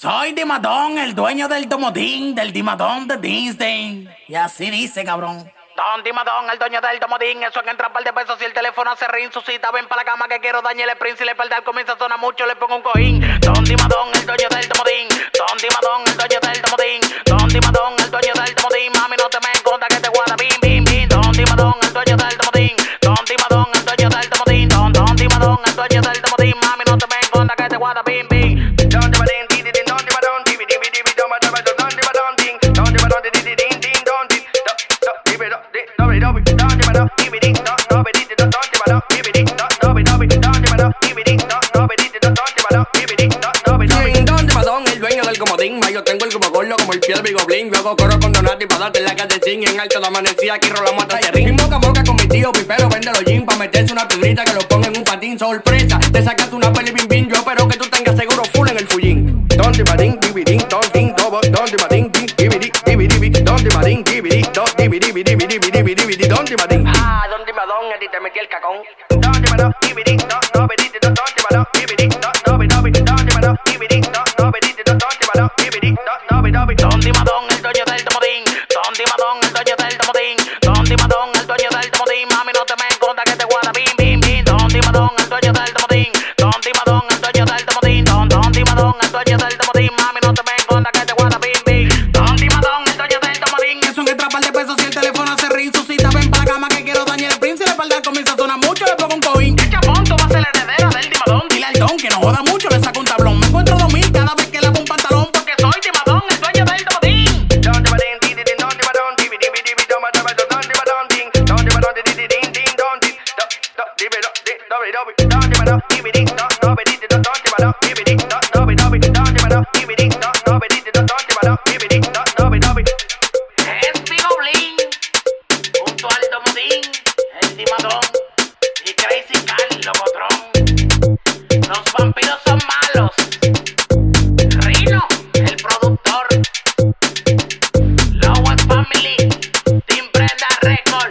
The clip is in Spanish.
Soy Dimadón, el dueño del Domodín, del Dimadón de Disney. Y así dice, cabrón. Don Dimadón, el dueño del Domodín. Eso en entra par de pesos si el teléfono hace ring. Suscita, ven pa' la cama que quiero dañar el príncipe. Le perder comienza a sonar mucho, le pongo un cojín. Don Dimadón, el dueño del Domodín. Don Dimadón, el dueño del Domodín. Don Dimadón, el dueño del Domodín. Mami, no te me encontra que te guarda bim, bim, bim. Don Dimadón, el dueño del Domodín. Don Dimadón, el dueño del Domodín. Don Dimadón, el dueño del Domodín. Mami, no te me encontra que te guarda bim, bim. Don Dimadón, Don Dimadón, Don Dimadón, el dueño del comodín. Yo tengo el grupo gordo como el pie del bigoblín. Yo hago coro con Donati para darte la calle sin. En alto de amanecía aquí rolamos hasta Cerrín. Mi boca a boca con mi tío Pipero vende los jeans pa' meterse una piedrita que lo ponga en un patín. Sorpresa, te sacaste una peli bim bim. Yo espero que tú tengas seguro full en el fullín. Don Dimadín, dividín, don din, dobo, don Dimadín, dividí, dividí, don Dimadín, dividí, don dividí, dividí, don Dimadín. Ah, Don Dimadón, a ti te metí el cacón. Don Dimadón, dividí, don Dimadón, dividí, don Dimadón, dividí, Don Dimadón, el dueño del Domodín. Don Dimadón, el dueño del Domodín. Don Dimadón, el dueño del Domodín. Mami, no te me encontra que te guarda bim, bim, bim. Don Dimadón, el dueño del Domodín. Don Dimadón, el dueño del Domodín. Don Dimadón, el dueño del Domodín. Mami, no te me encontra que te guarda bim, bim. Don Dimadón, el dueño del Domodín. Eso en entra par de pesos si el teléfono hace ring. Suscita, ven pa' la cama que quiero dañar el príncipe. Le perder comienza a sonar mucho, le pongo un cojín. ¿Qué chapón? Tú vas a ser la heredera del Dimadón. Dile al don que no joda mucho, le saco un tablón. Me encuentro 2000 cada vez que lavo un pantalón. Porque soy Dimadón, el dueño del Domodín. Don Dimadón, Don Dimadón, dividí, don Dimadón, ding. Don Dimadón, ding, ding, don, ding. Don Dimadón, dividí, don Dimadón, dividí, don Dimadón, dividí, Es Bigoblin, junto al Domodín, el Dimadón y Crazy Carl, Locotrón. Los vampiros son malos. Rino, el productor. Lower Family, Team Brenda Record.